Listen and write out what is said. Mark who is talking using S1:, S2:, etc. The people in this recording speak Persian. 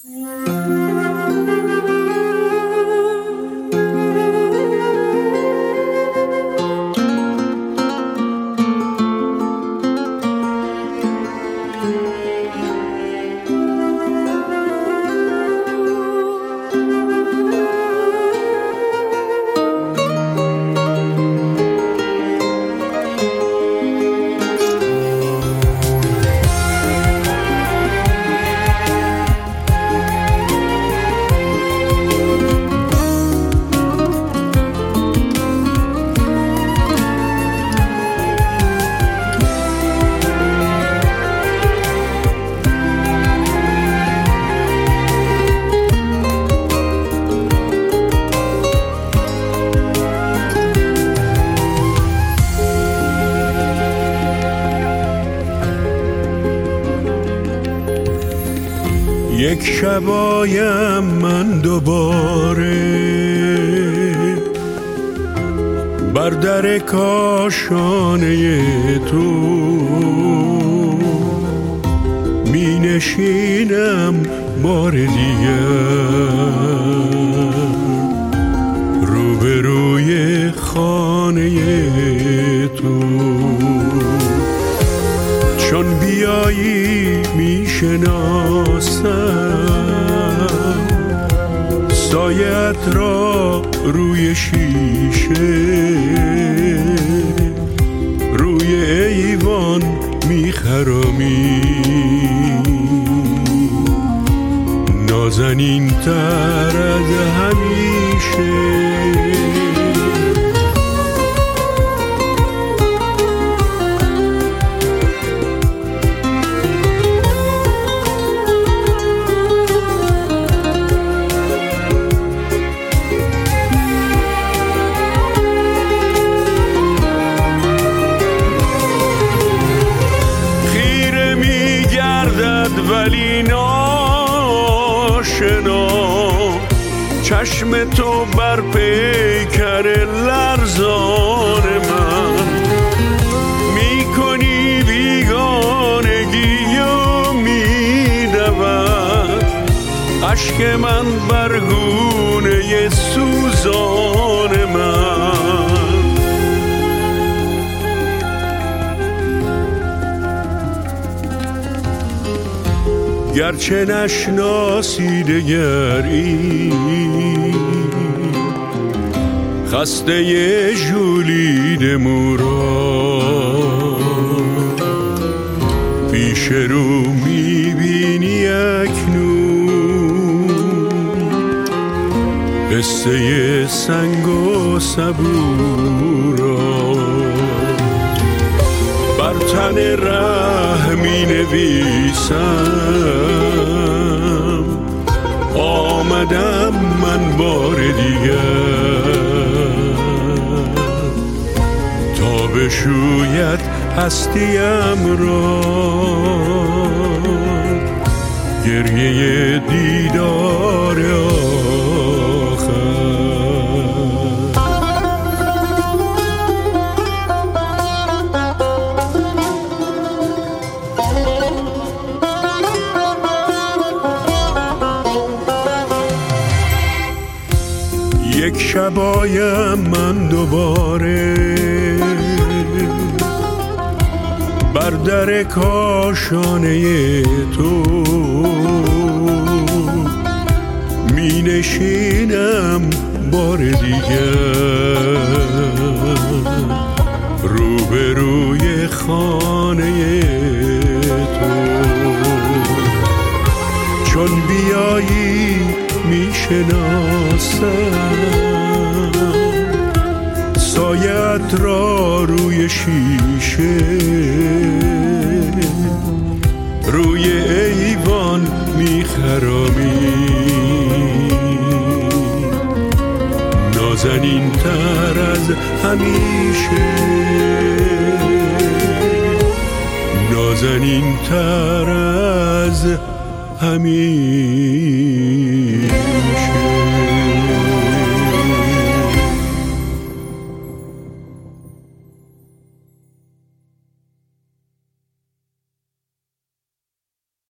S1: یک شبایم من دوباره بر در کاشانه تو می نشینم بار دیگر روبروی خانه تو. چون بیایی می شناسم سایت را روی شیشه روی ایوان می خرامی نازنین تر از همیشه. ولی ناشنا چشم تو بر پیکر لرزان من میکنی بیگانگی و میدود اشک من بر گونه سوزان من. گرچه نشناسی دگری خسته ژولید مورا پیش رو میبینی اکنون قصه سنگ و صبورا بر تن ره می نویسم آمدم من بار دیگر تا بشوید هستیم را گریه دیدار آخر. یک شبایم من دوباره بر در کاشانه تو می نشینم بار دیگر روبروی خانه تو. چون بیایی می شناسم سایت را روی شیشه روی ایوان می خرامی نازنین تر از همیشه نازنین تر از همیشه.